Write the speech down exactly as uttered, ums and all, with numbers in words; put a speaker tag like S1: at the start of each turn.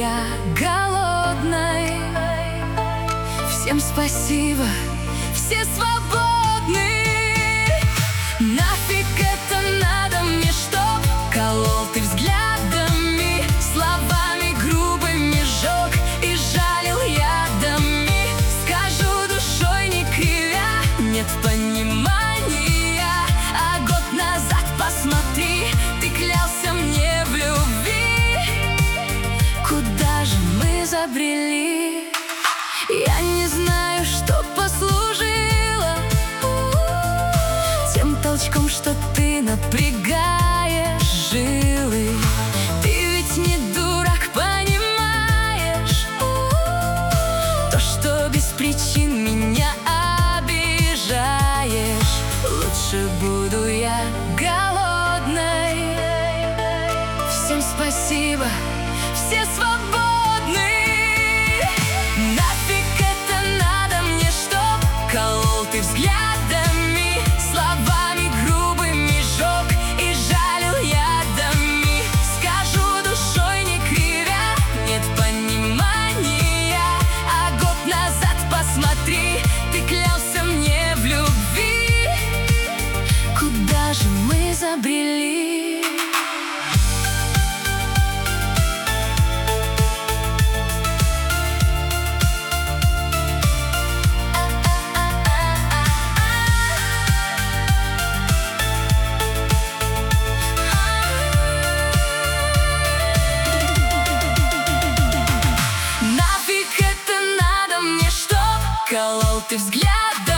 S1: я голодной. Всем спасибо, все свободны. Нафиг это надо мне, чтоб колол ты взглядами, словами грубыми жёг и жалил ядами. Скажу душой не кривя, нет понимания. А год назад посмотри, ты клялся мне в любви. Куда же мы забрели? Я не знаю, что послужило тем толчком, что ты напрягаешь жилы. Ты ведь не дурак, понимаешь то, что без причин меня обижаешь. Лучше буду я голодной. Всем спасибо, все свободны. Колол ты взглядами, словами грубыми жёг и жалил ядами. Скажу душой не кривя, нет понимания. А год назад посмотри, ты клялся мне в любви. Куда же мы забрели? Колол ты взглядом.